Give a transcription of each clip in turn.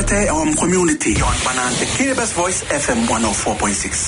Birthday our community on Banante KBS Voice FM 104.6.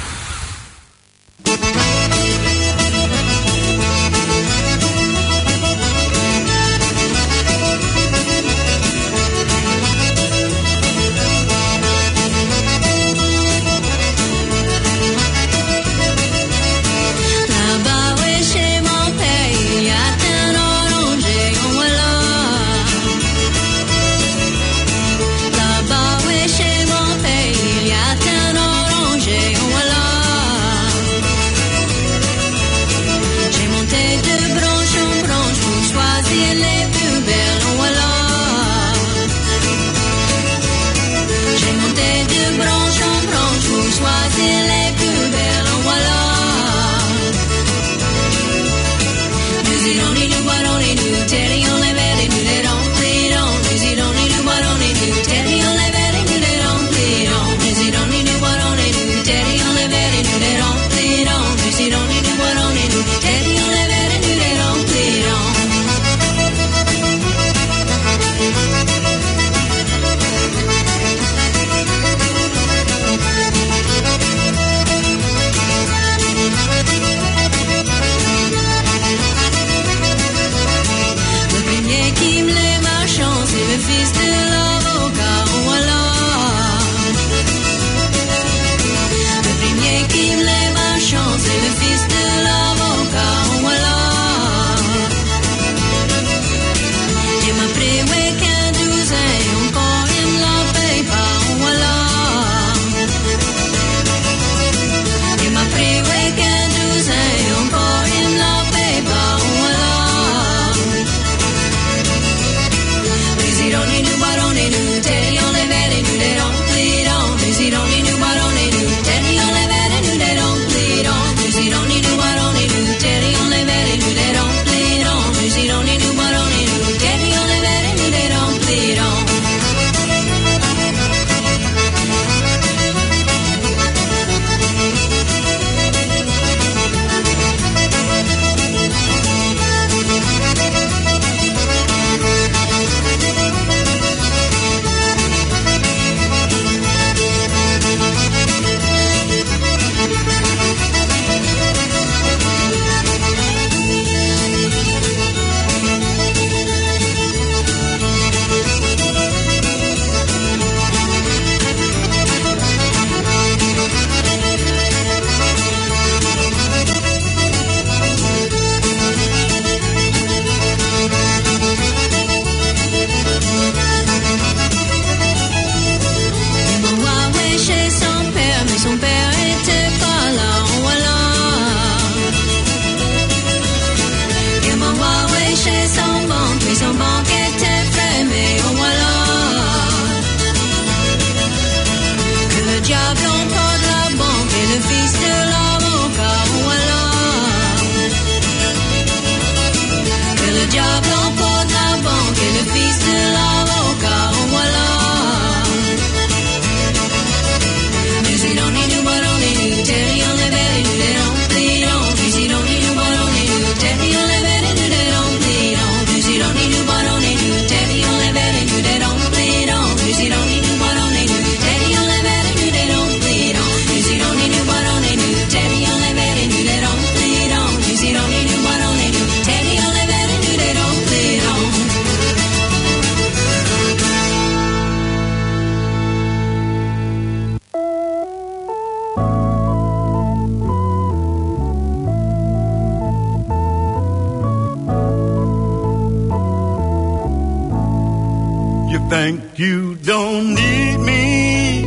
Think you don't need me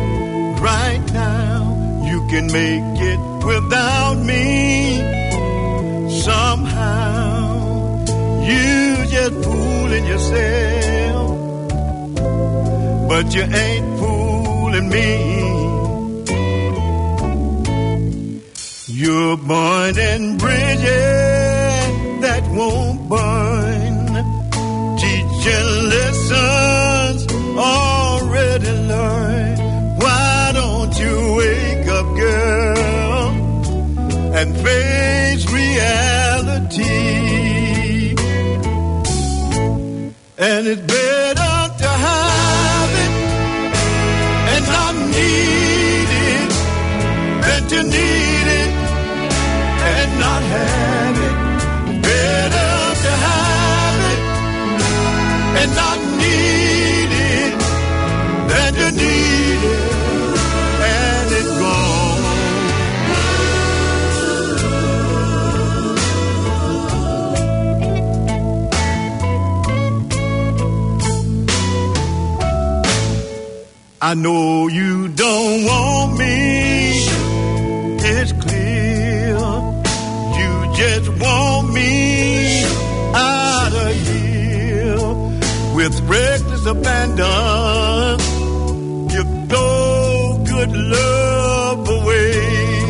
right now. You can make it without me somehow. You just fooling yourself, but you ain't fooling me. You're burning bridges that won't burn, teaching lessons already learned. Why don't you wake up, girl, and face reality? And it's better to have it I know you don't want me. It's clear. You just want me out of here. With reckless abandon, you throw good love away.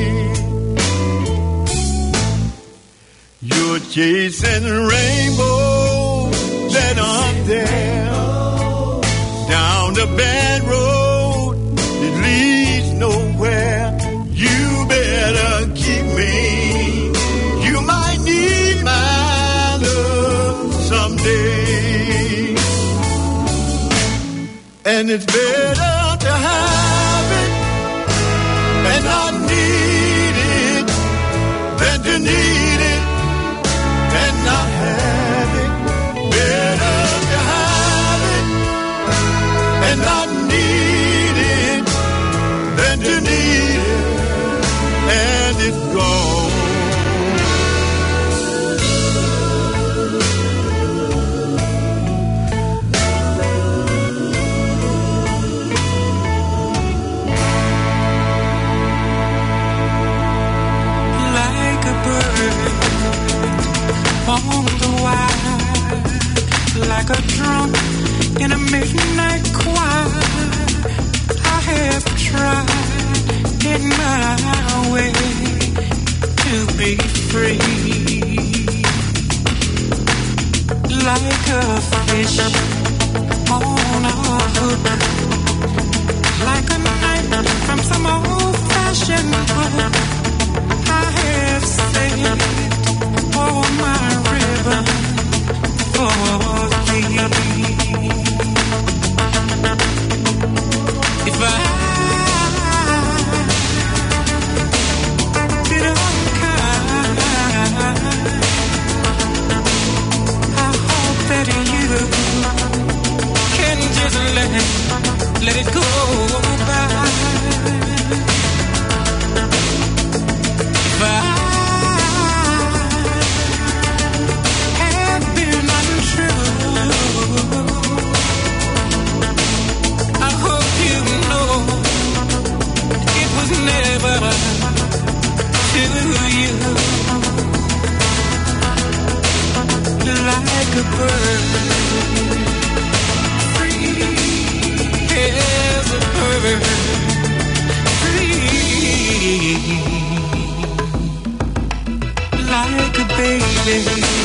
You're chasing rainbows that aren't there. Down the bad road, it leads nowhere. You better keep me. You might need my love someday. And it's better to have it and not need it than to need it and not have it. Better to have it and not need it than to need it and it's gone. Like a bird on the wire, like a drum in a midnight choir. I have tried in my way to be free. Like a fish on a hook, like a knife from some old-fashioned book. I have saved all my ribbon for thee. If I did unkind, I hope that you can just let it go by. If I have been untrue, I hope you know it was never to you. Like a bird, free as a bird, free. Like a baby,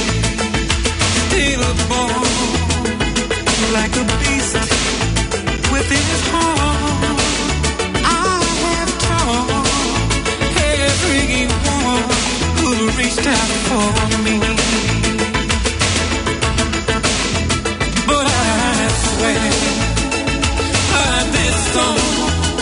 stillborn, like a beast within his heart. I have taught everyone who reached out for me, but I swear by this song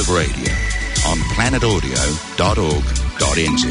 Radio on planetaudio.org.nz.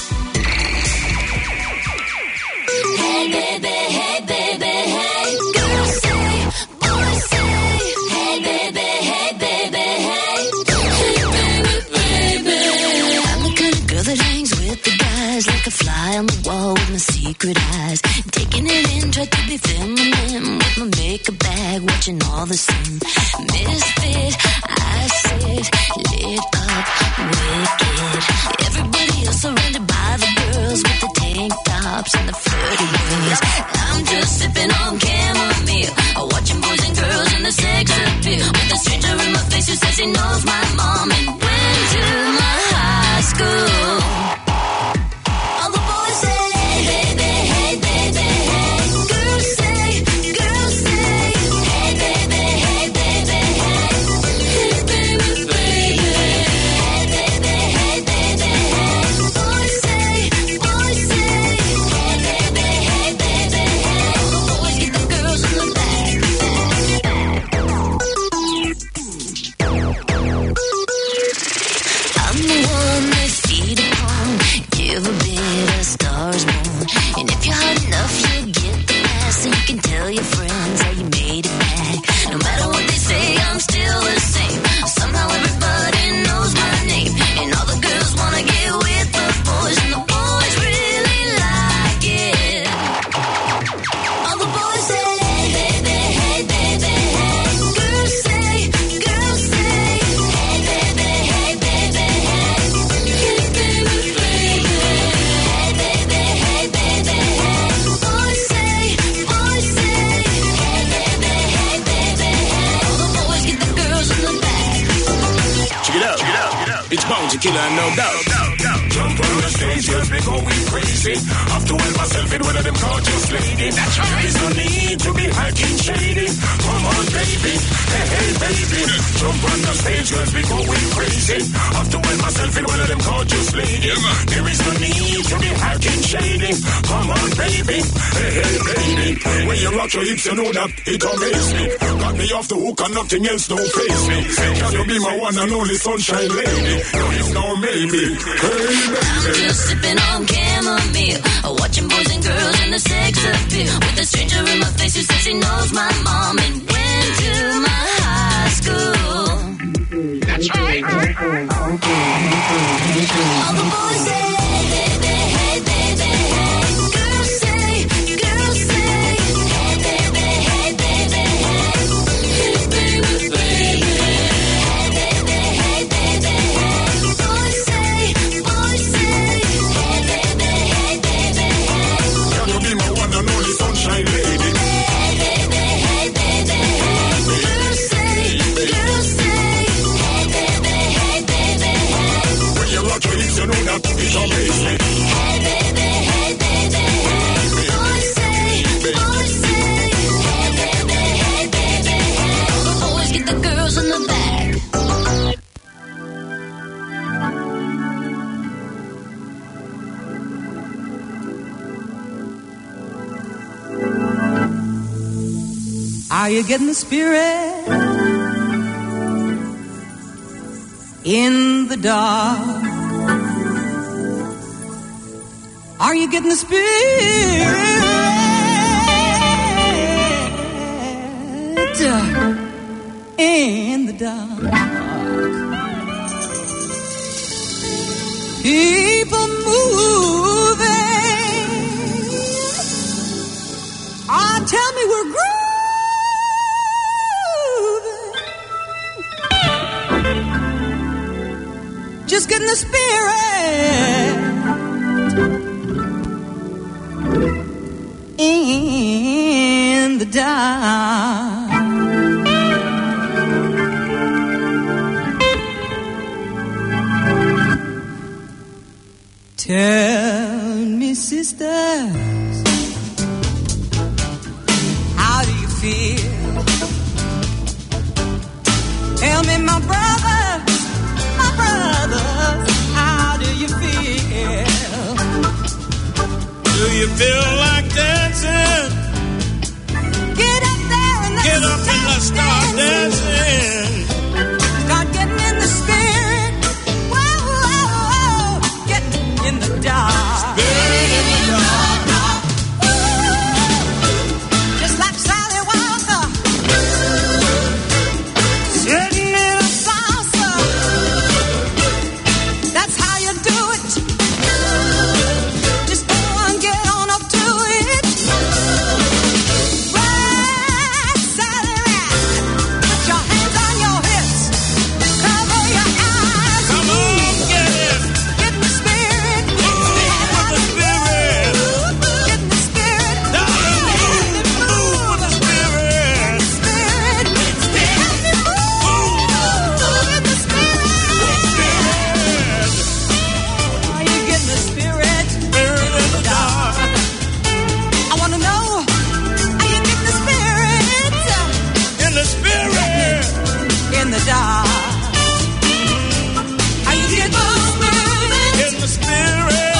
Hey baby, hey baby, hey. Girls say, boys say. Hey baby, hey baby, hey. Hey baby, baby. I'm the kind of girl that hangs with the guys like a fly on the wall with my secret eyes. Taking it in, try to be feminine with my makeup bag, watching all the sin. Misfit, I said, lit up, wicked. Everybody else surrounded by the girls with the tank tops and the flirty ways. I'm just sipping on chamomile, watching boys and girls and the sex appeal. With a stranger in my face who says he knows my mom and went to my high school. All the boys say, hey baby, hey baby, hey. Girls say, hey baby, hey baby, hey. Hey baby, baby. Hey baby, hey baby, hey. Boys say, hey baby, hey baby, hey. All the boys get the girls in the back. I'm the one they feed upon, give a bit of stars born. And if you're hot enough, you'll get the pass, so you can tell your friends how you made it back. No matter what they say, I'm still the same. Somehow everybody knows my name, and all the girls wanna get with the boys, and the boys really like it. All the boys say, hey baby, hey baby, hey. Girls say, hey baby, hey baby, hey. Hey baby, baby. Hey baby, hey baby, hey. Boys say, hey baby, hey baby, hey. All the boys get the girls in the back. Check it out. It's Bounty Killer, no doubt. Jump on the stage, just be going crazy. Have to help myself in one of them gorgeous ladies. There is no need to be hacking shady. Come on, baby. Hey, baby. Jump on the stage, just be going crazy. Have to help myself in one of them gorgeous ladies. There is no need to be hacking shady. Come on, baby. Hey, baby. When you rock your hips, you know that it amazes me. Got me off the hook and nothing else don't face me. Can you be my one and only sunshine lady? No, it's no maybe. Hey, I'm just sipping on chamomile, watching boys and girls and the sex appeal. With a stranger in my face who says he knows my mom and went to my high school. That's right. All the boys say, hey baby, hey baby, hey. Girls say, hey baby, hey baby, hey. Hey baby, baby. Hey baby, hey baby, hey. Boys say, hey baby, hey baby, hey. can you be my one and only sunshine lady? Hey baby, hey baby, hey. Girls say, hey baby, hey baby, hey. When you rock your hips, you know that it amazing. Hey baby, hey baby, hey. Boys say, hey baby, hey baby, hey. All the boys get the girls in the back. Are you getting the spirit in the dark? Are you getting the spirit in the dark? People moving. Ah, tell me we're grooving. Just getting the spirit in the dark. Tell me, sisters, how do you feel? Tell me, my brothers, how do you feel? Do you feel like dancing? Get up there and let's Get up and let's start dancing. Start getting in the spirit. dark. Spirit in the dark. Just like Sally Walker, sitting in a salsa. That's how you do it. Just go and get on up to it. Right, Sally, right. Put your hands on your hips. Cover your eyes. Come on, get it. Get in the spirit. Move with the spirit. Get in the spirit. Darling, move with the spirit. Spirit. Help me move in the spirit. Are you getting the spirit? Spirit in the dark. I want to know, are you getting the spirit In the spirit. in the dark? Are you getting the spirit? In the spirit.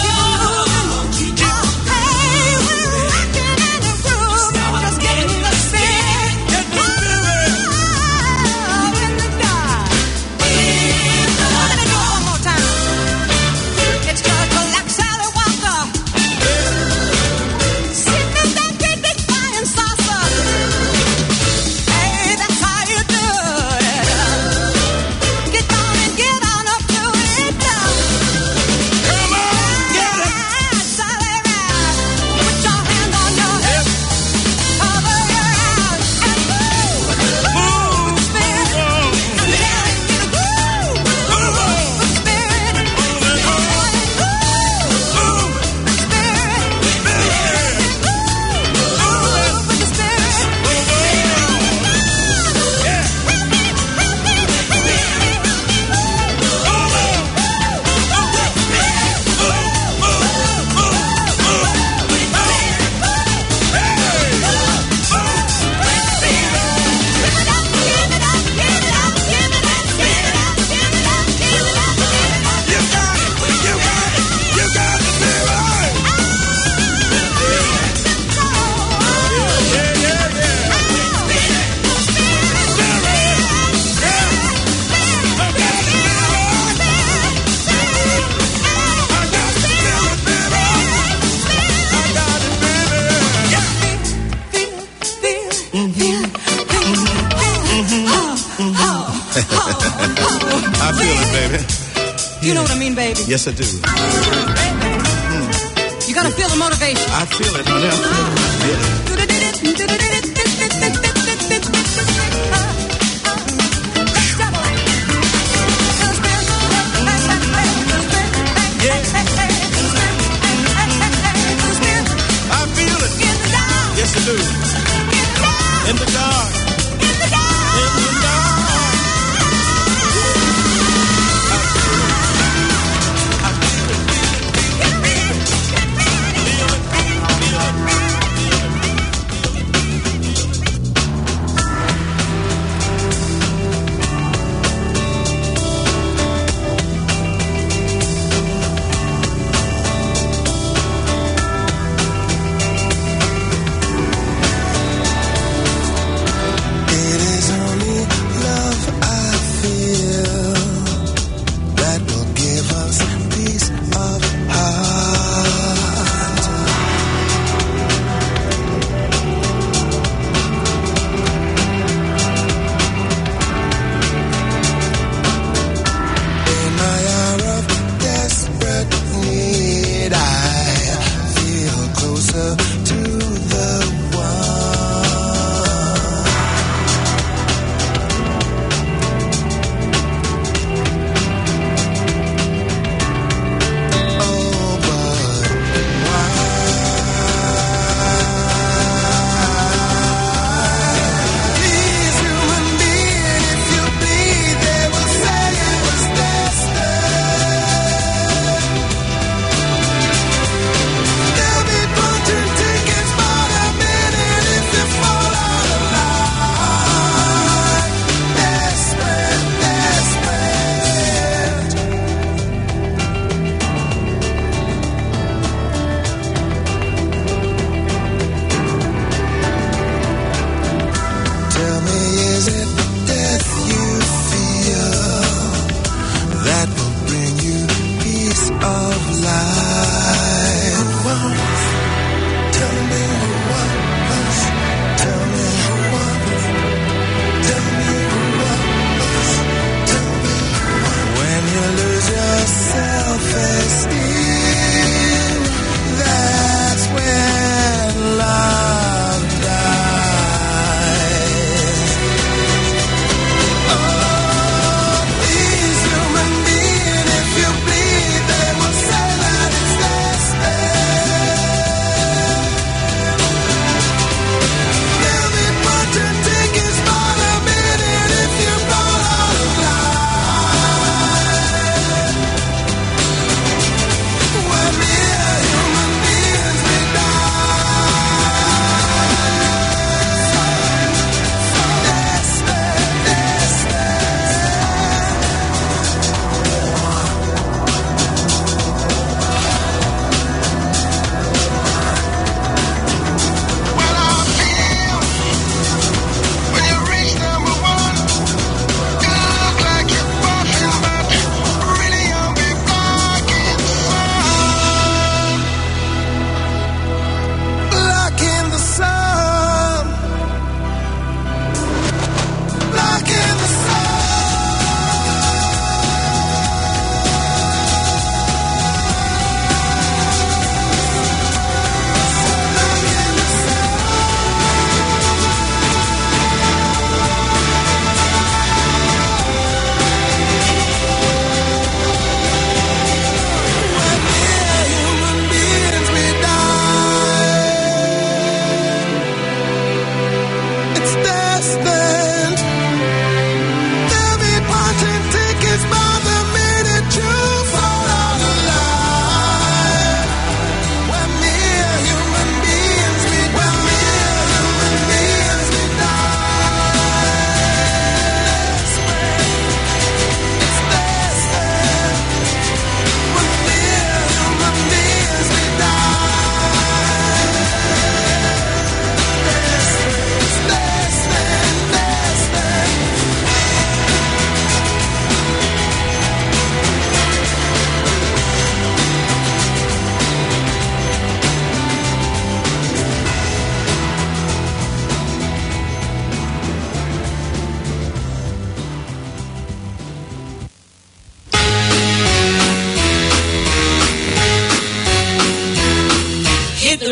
Hey, we're rocking in the groove. Just getting the spirit. Get the spirit. Oh, in the dark. Let me do it one more time. It's just like Sally Walker. Sitting in that great big flying saucer. Hey, that's how you do it. Get down and get on up to it. Come on, get it. Ride, Sally, ride. Put your hand on your hip. Cover your eyes and move. Move. Spirit. I'm telling you to groove. Move on. Spirit. Move it on. Move. Spirit. Spirit. Move with the spirit. Move on. Yeah. I feel it, baby. You know what I mean, baby. Yes, I do. You gotta feel the motivation. I feel it, honey. I feel it. Yeah. I feel it. Yes, I do. In the dark. In the dark.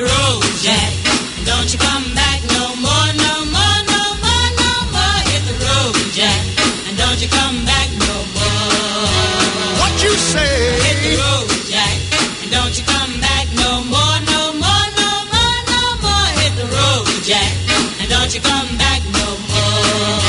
road, Jack. Don't you come back no more, no more, no more, no more. Hit the road, Jack. And don't you come back no more. What you say? Hit the road, Jack. And don't you come back no more, no more, no more, no more. Hit the road, Jack. And don't you come back no more.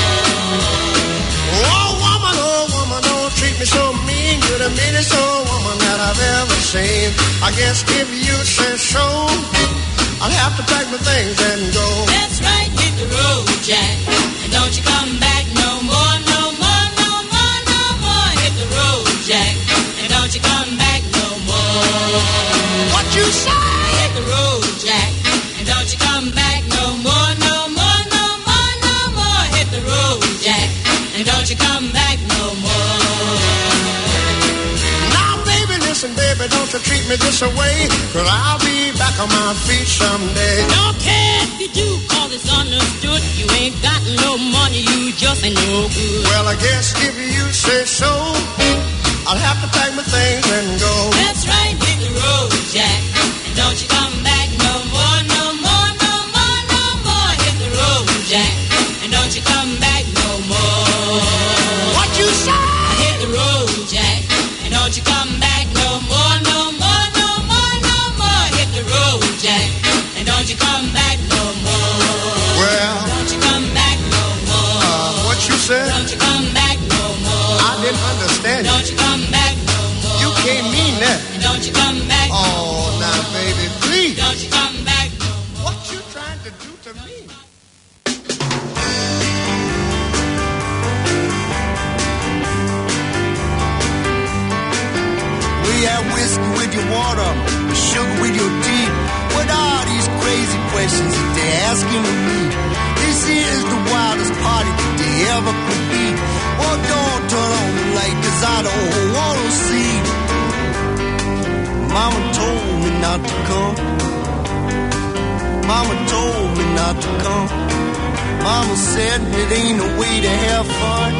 Oh woman, don't treat me so mean. You're the meanest old woman that I've ever seen. I guess if you say so, I'll have to pack my things and go. That's right, hit the road, Jack. And don't you come back no more, no more, no more, no more. Hit the road, Jack. And don't you come back no more. What you say? Hit the road, Jack. And don't you come back no more, no more, no more, no more. Hit the road, Jack. And don't you come back no more. Now, baby, listen, baby, don't you treat me this away, 'cause I'll be back on my feet someday. Don't care if you do, call this understood. You ain't got no money, you just ain't no good. Well, I guess if you say so, I'll have to pack my things and go. That's right, hit the road, Jack. And don't you come back no more, no more, no more, no more. Hit the road, Jack. And don't you come back no more. What you say? Hit the road, Jack. And don't you come back no more, no more, no more, no more. Hit the road, Jack. And don't you come back no more. Well, Don't you come back no more. what you said? Don't you come back no more. I didn't understand you. Don't you come back no more. You can't mean that. And don't you come back no more. Oh, now, baby, please. Don't you come back no more. What you trying to do to me? We have whiskey with your water, sugar with your tea. What are these crazy questions that they're asking of me? This is the wildest party that they ever could be. Oh, don't turn on the light, 'cause I don't want to see. Mama told me not to come. Mama told me not to come. Mama said it ain't a way to have fun.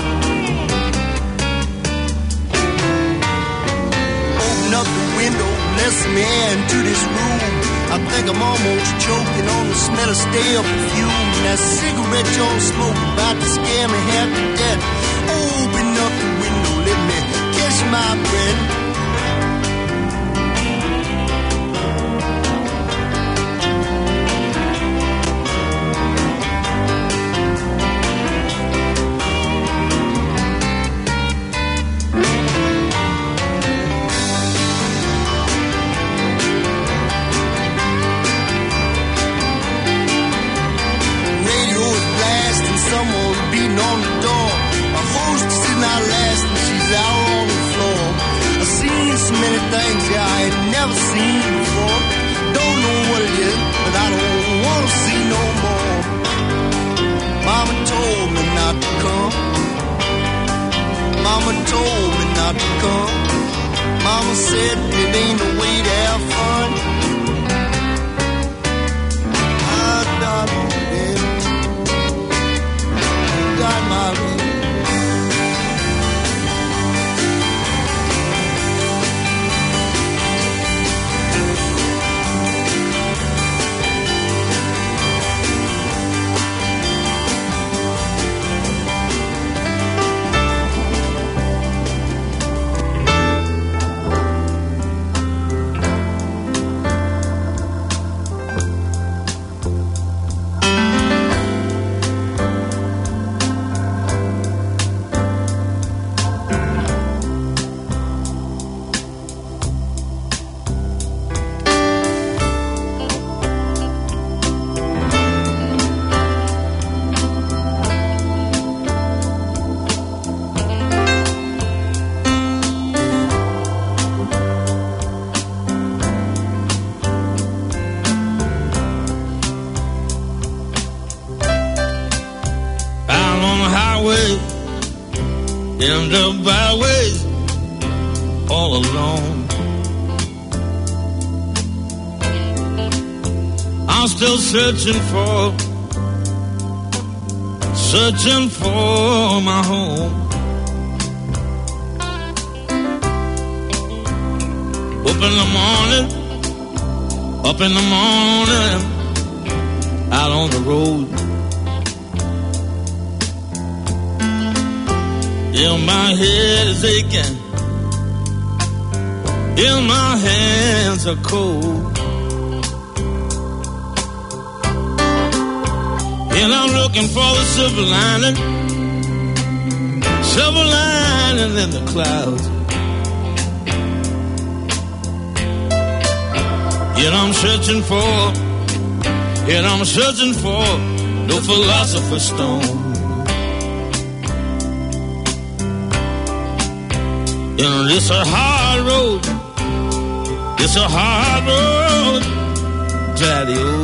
Open up the window, let some air into this room. I think I'm almost choking on the smell of stale perfume. That cigarette you're smoking about to scare me half to death. Open up the window, let me catch my breath. Someone beating on the door. A hostess is not lasting, she's out on the floor. I've seen so many things that I ain't never seen before. Don't know what it is, but I don't want to see no more. Mama told me not to come. Mama told me not to come. Mama said it ain't a way to have fun. I don't got my room. In the byways, all alone. I'm still searching for my home. Up in the morning, Up in the morning, out on the road. Yeah, my head is aching. Yeah, my hands are cold. And I'm looking for the silver lining. Silver lining in the clouds. Yet I'm searching for no philosopher's stone. You know, it's a hard road. It's a hard road, Daddy-o.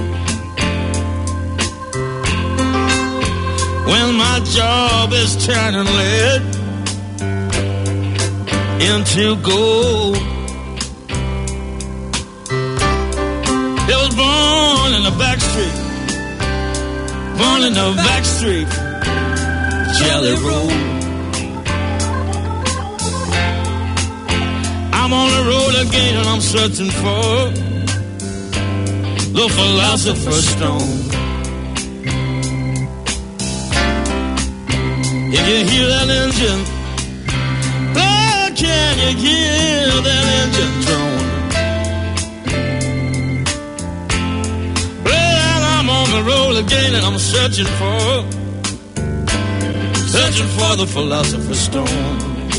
When my job is turning lead into gold. It was born in the back street, Jelly Roll. I'm on the road again and I'm searching for the philosopher's stone. If you hear that engine, oh, can you hear that engine drone? Well, I'm on the road again and I'm searching for the philosopher's stone.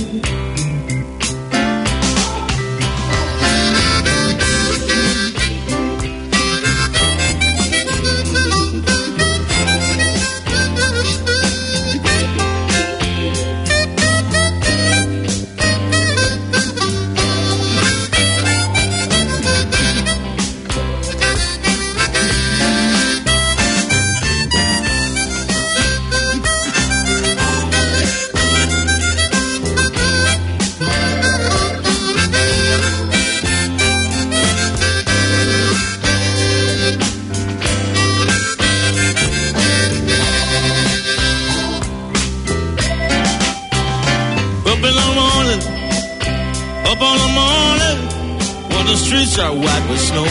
Are white with snow.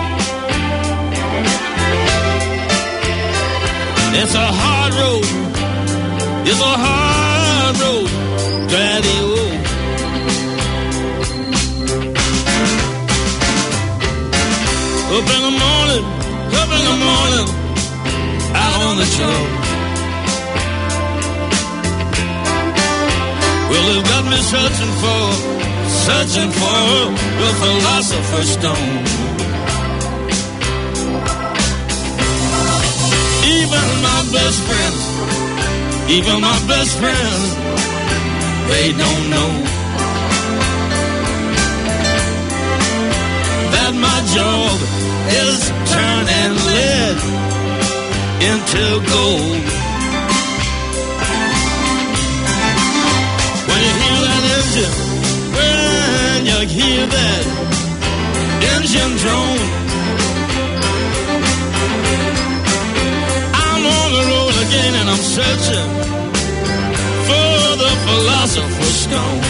It's a hard road. It's a hard road, Daddy-o. Up in the morning, out on the job. Well, they've got me searching for the philosopher's stone. Even my best friends, they don't know that my job is turning lead into gold. When you hear that engine, when you hear that engine drone, I'm on the road again and I'm searching for the philosopher's stone.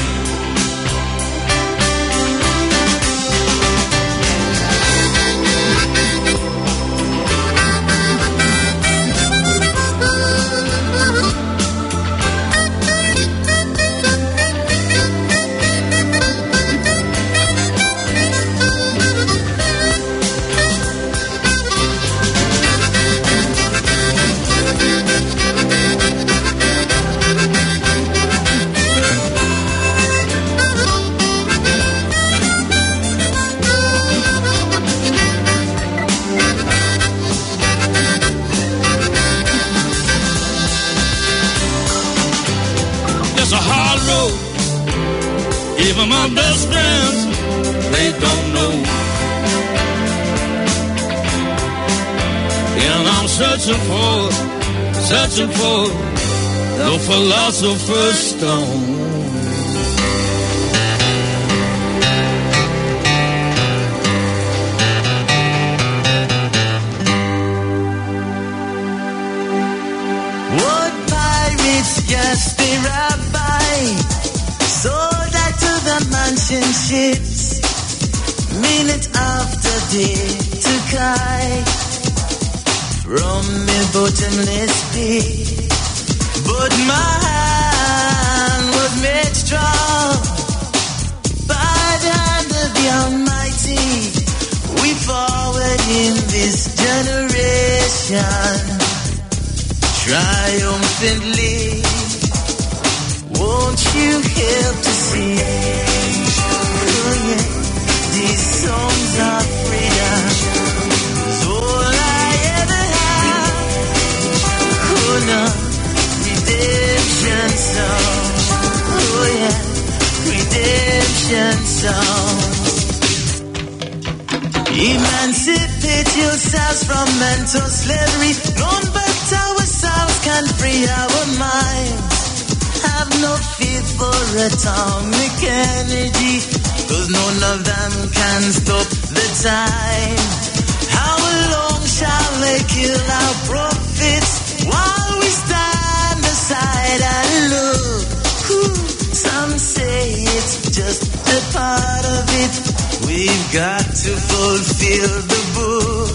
Even my best friends, they don't know. And I'm searching for the philosopher's stone. What pirates just the rabbi sold that to the mansion ships. Minute after day to kite from a bottomless pit, but my hand was made strong by the hand of the Almighty. We forward in this generation triumphantly. Won't you help to sing? Oh yeah, these songs of freedom is all I ever have. Oh no, redemption song. Oh yeah, redemption song. Emancipate yourselves from mental slavery. None but ourselves can free our minds. Have no fear for atomic energy, 'cause none of them can stop the time. How long shall they kill our prophets while we stand aside and look? Some say it's just a part of it. We've got to fulfill the book.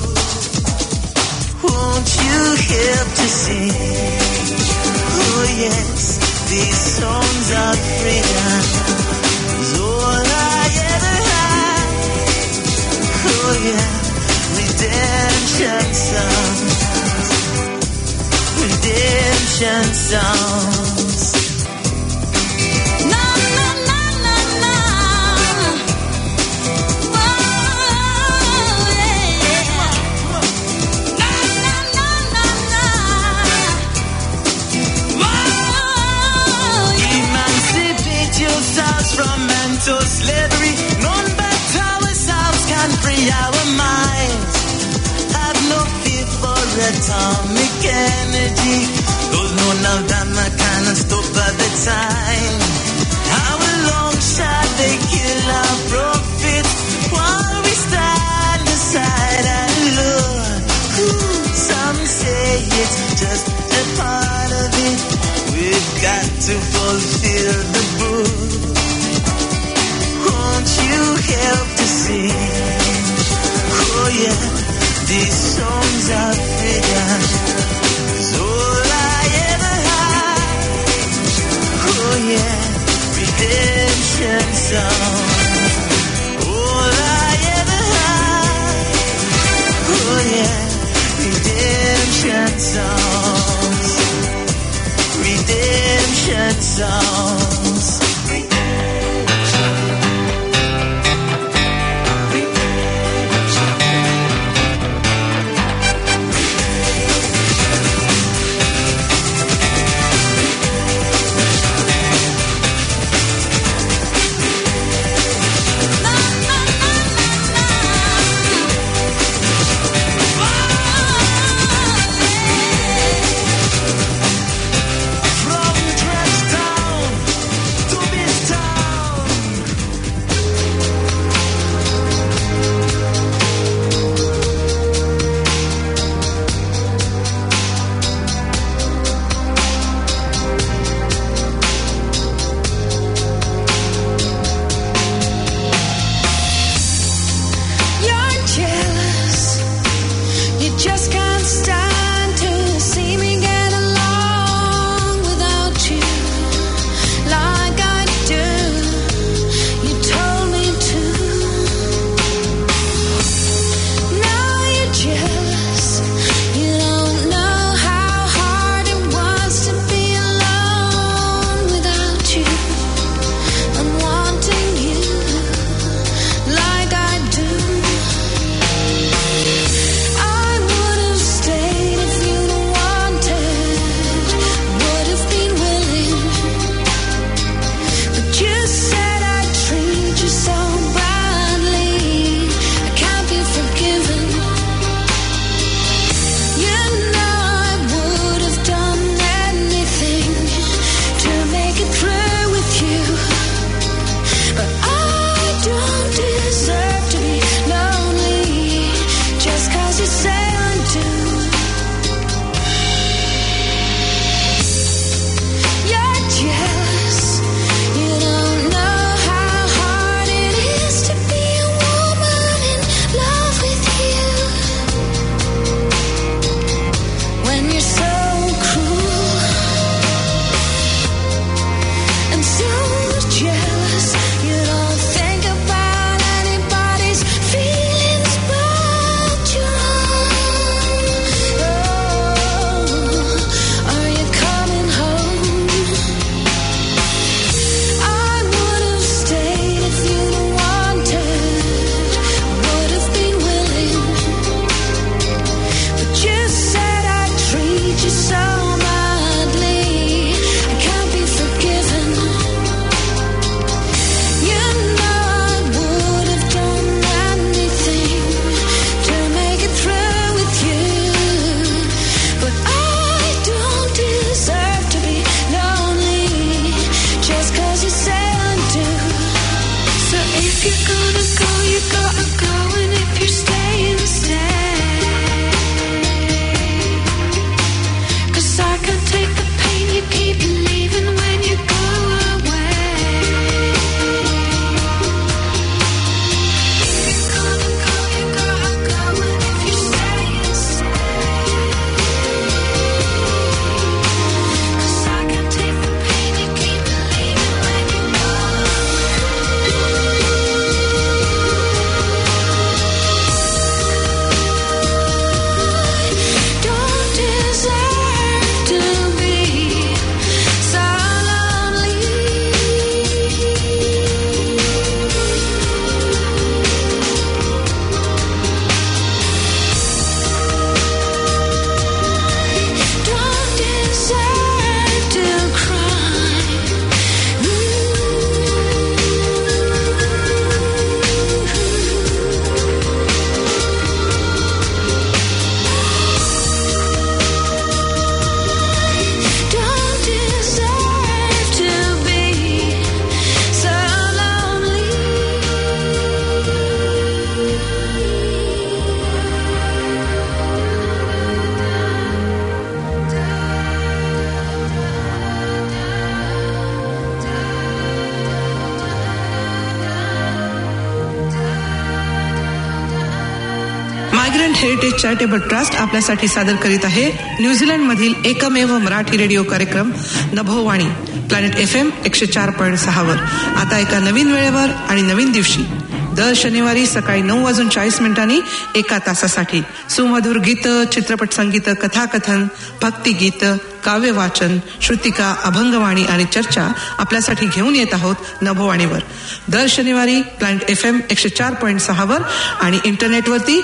Won't you help to sing? Oh yes, these songs of freedom is all I ever had. Oh yeah, redemption songs, redemption songs. From mental slavery, none but ourselves can free our minds. Have no fear for atomic energy, 'cause none of them can stop at the time. How long shall they kill our prophets while we stand aside and look? Some say it's just a part of it. We've got to fulfill the book. Won't you help to sing? Oh yeah, these songs of freedom is all I ever had. Oh yeah, redemption songs, all I ever had. Oh yeah, redemption songs, redemption songs. Heritage charitable trust आपल्यासाठी सादर करीत आहे न्यूझीलंडमधील एकमेव Marathi radio कार्यक्रम नभोवाणी planet FM 104.6 वर. आता एका नवीन वेळेवर आणि नवीन दिवशी दर शनिवारी सकाळी 9:40 एका तासासाठी सुमधुर गीतं, चित्रपट संगीत, कथाकथन, भक्तिगीत, काव्यवाचन, श्रुतिका, अभंगवाणी आणि चर्चा आपल्यासाठी घेऊन येत आहोत नभोवाणीवर. दर शनिवारी प्लॅनेट FM 104.6 वर आणि इंटरनेटवरती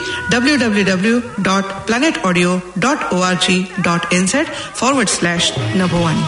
www.planetaudio.org.nz/नभोवाणी.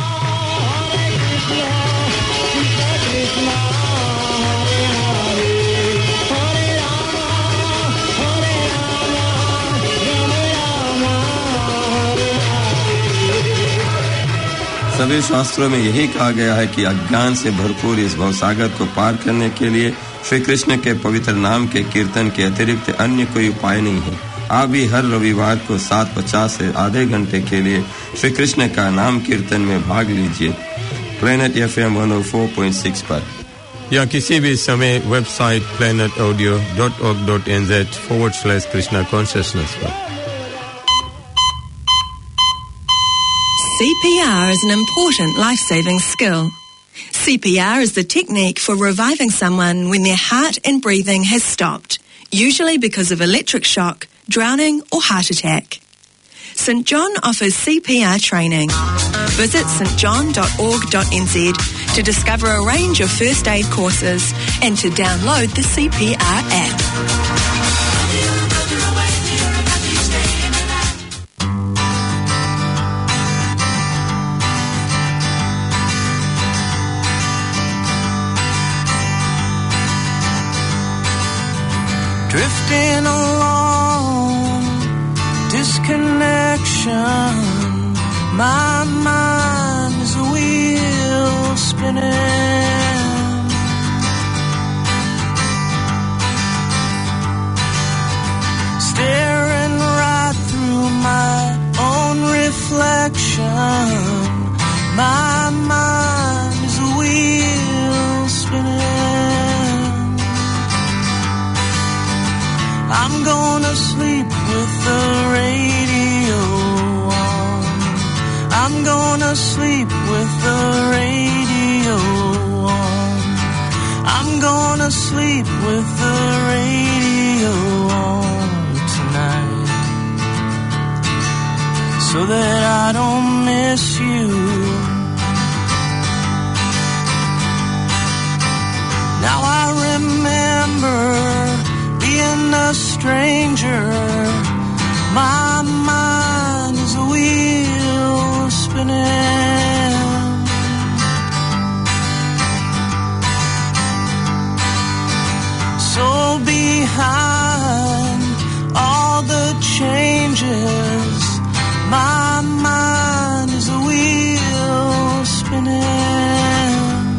सभी शास्त्रों में यही कहा गया है कि अज्ञान से भरपूर इस भवसागर को पार करने के लिए श्री कृष्ण के पवित्र नाम के कीर्तन के अतिरिक्त अन्य कोई उपाय नहीं है. आप भी हर रविवार को 7:50 से आधे घंटे के लिए श्री कृष्ण का नाम कीर्तन में भाग लीजिए प्लैनेट FM 104.6 पर या किसी भी समय वेबसाइट planetaudio.org.nz/Krishna Consciousness पर. CPR is an important life-saving skill. CPR is the technique for reviving someone when their heart and breathing has stopped, usually because of electric shock, drowning or heart attack. St John offers CPR training. Visit stjohn.org.nz to discover a range of first aid courses and to download the CPR app. Drifting along, disconnection. My mind is a wheel spinning. Staring right through my own reflection. My mind is a wheel spinning. I'm gonna sleep with the radio on. I'm gonna sleep with the radio on. I'm gonna sleep with the radio on tonight, so that I don't miss you. Now I remember being a stranger. My mind is a wheel spinning. So behind all the changes, my mind is a wheel spinning.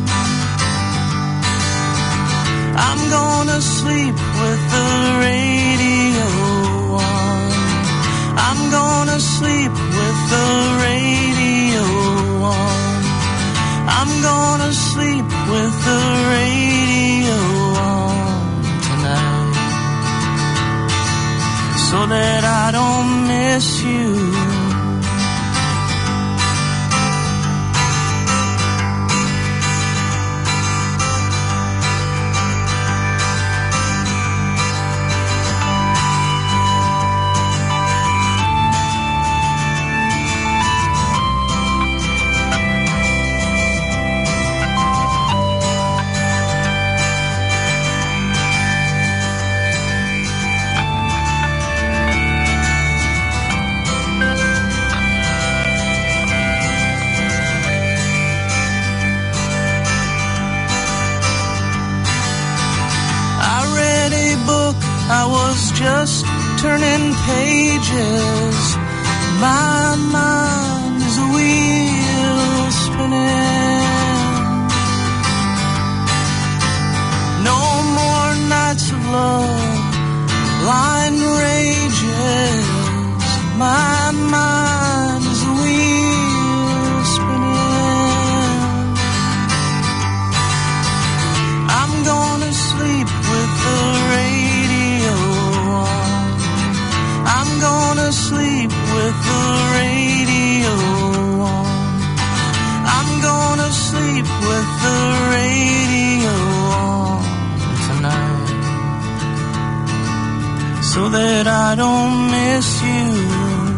I'm gonna sleep with the radio on. I'm gonna sleep with the radio on. I'm gonna sleep with the radio on tonight, so that I don't miss you. I was just turning pages. My mind is a wheel spinning. No more nights of love, blind rages. My mind is a wheel spinning. I'm gonna sleep with the radio on. I'm don't miss you.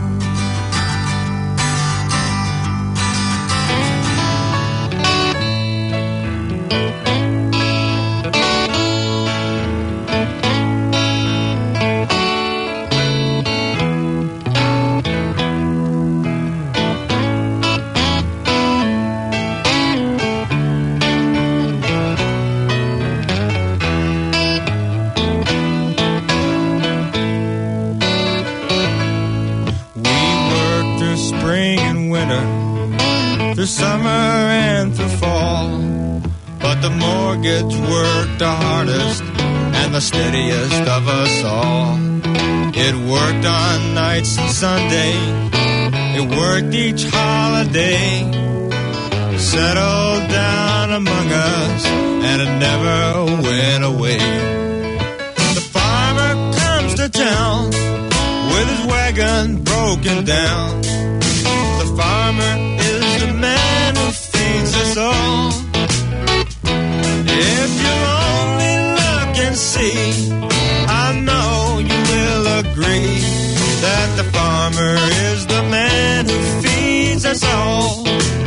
Through summer and through fall, but the mortgage worked the hardest and the steadiest of us all. It worked on nights and Sunday, it worked each holiday, settled down among us and it never went away. The farmer comes to town with his wagon broken down. The farmer is the man who feeds us all. If you only look and see, I know you will agree that the farmer is the man who feeds us all.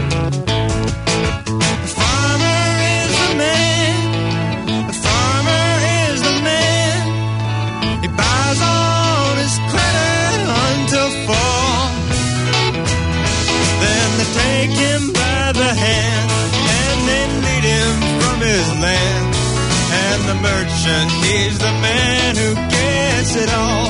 The farmer is the man. The farmer is the man. He buys all his credit until fall. Then they take him by the hand and they lead him from his land. And the merchant, he's the man who gets it all.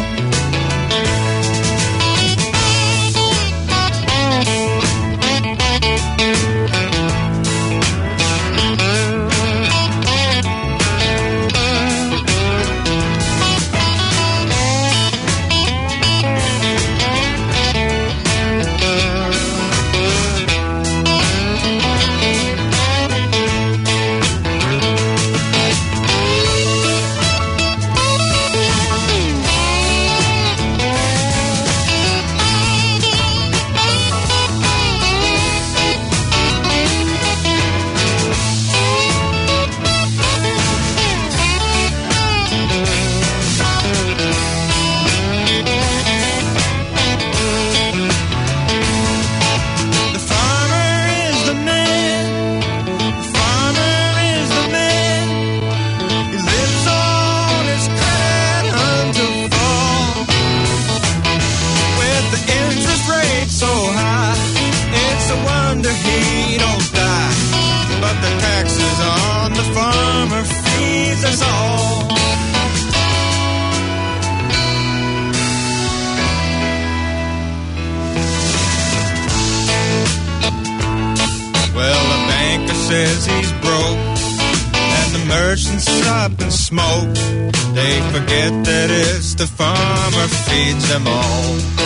Says he's broke and the merchants stop and smoke. They forget that it's the farmer feeds them all.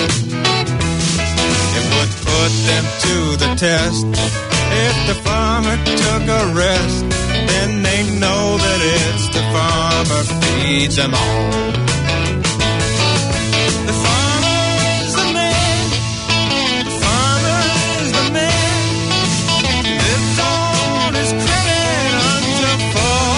It would put them to the test if the farmer took a rest. Then they know that it's the farmer feeds them all. The farmer is the man. The farmer is the man. He lives on his credit until fall.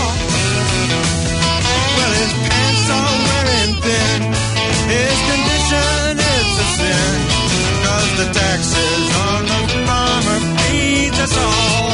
Well, his pants are wearing thin. His condition is a sin. 'Cause the taxes on the farmer feeds us all.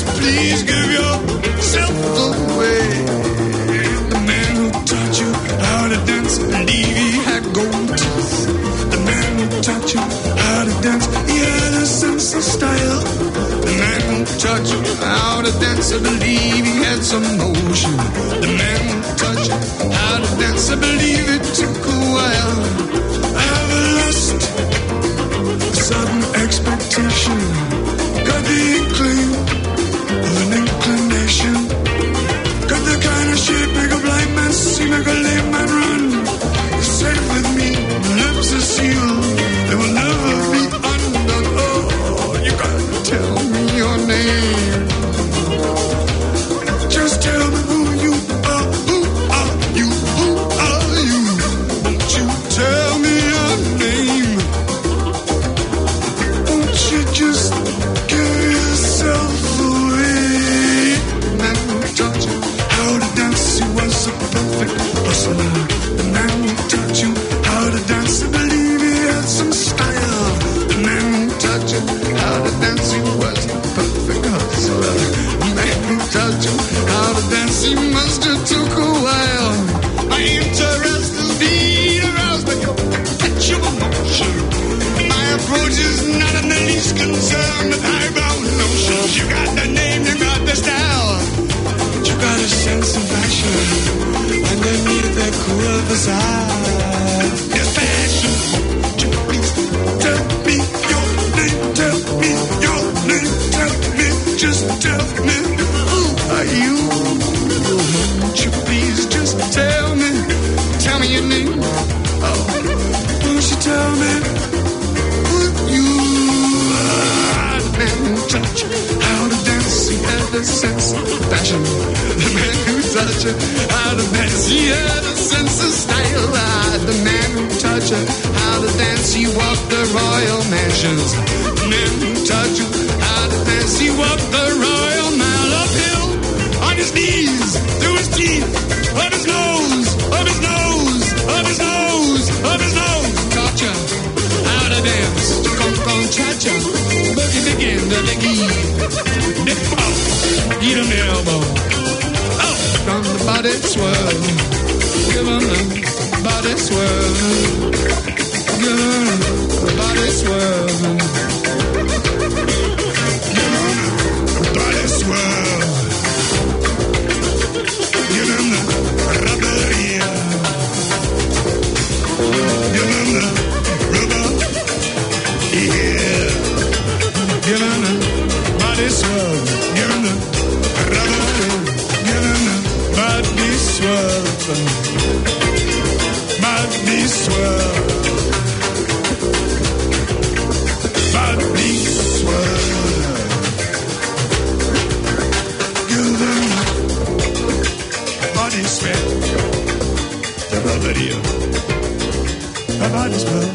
please give yourself away. The man who taught you how to dance, believe he had gold teeth. The man who taught you how to dance, he had a sense of style. The man who taught you how to dance, I believe he had some motion. The man who taught you how to dance, I believe it took a while. I have a lust, a sudden expectation, got the inkling of an inclination, got the kind of shape make a blind man see, make a lame man run. You're safe with me, my lips are sealed, they will never be undone. Oh, you gotta tell me your name. Just tell me who you are, who are you, who are you? Won't you tell me your name? Won't you just give yourself away? The man who taught you how to dance, he was a perfect hustler. The man who taught you how to dance, I believe he had some style. The man who taught you how to dance, he was a perfect hustler. The man who taught you how to dance, he must have took a while. My interest is being aroused by your perpetual emotion. My approach is not in the least concerned with highbrow notions. You got the name, you got the style, but you got a sense of fashion underneath that cool facade. There's fashion. Won't you please tell me your name? Tell me your name. Tell me, just tell me who are you? Won't you please just tell me your name? Oh, won't you tell me who you are? The man who taught you how to dance, he had a sense of fashion. The man who taught you how to dance, he had a sense of style. The man who taught you how to dance, he walked the royal mansions. The man who taught you how to dance, he walked the royal mile uphill on his knees, through his teeth, up his nose, up his nose, up his nose, up his nose. Taught you how to dance, con cha-cha, boogie begin the biggie, dip out, get him the elbow, oh, from the body swirl, give him the body swirl, give him the body swirl, give him the body swirl, give him the rubberia, give him the rubber, yeah, give him the body swirl, give him the rubber, give him the body swirl, body swirl, body swirl, give him the body swirl, the rubberia, the body swirl.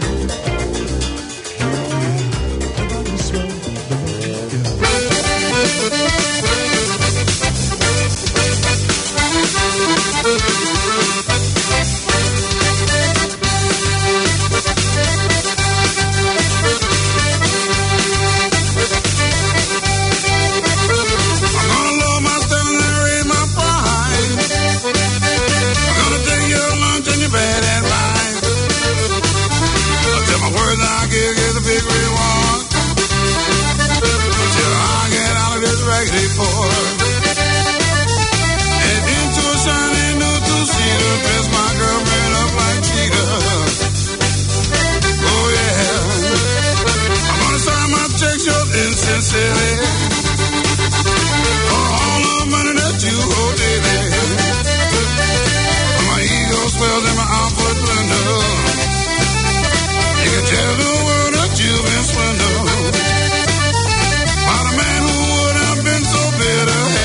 By the man who would have been so bitter.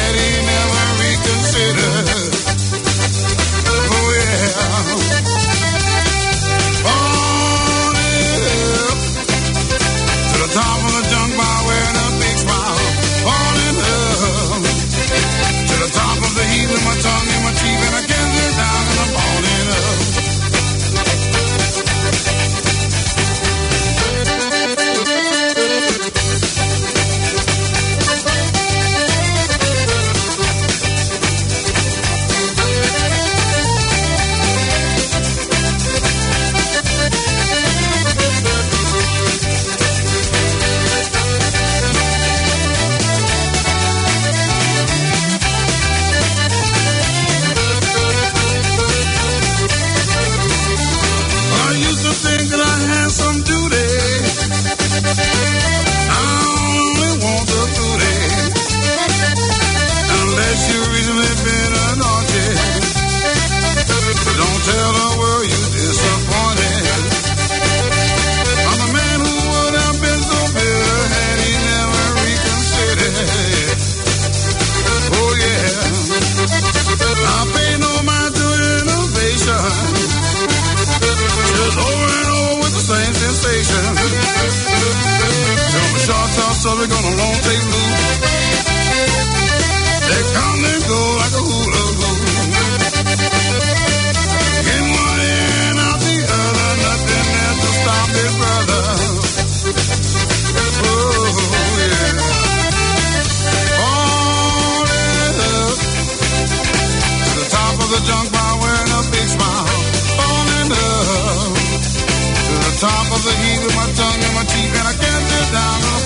junk while wearing a big smile. Falling up to the top of the heap with my tongue in my teeth, and I can't sit down.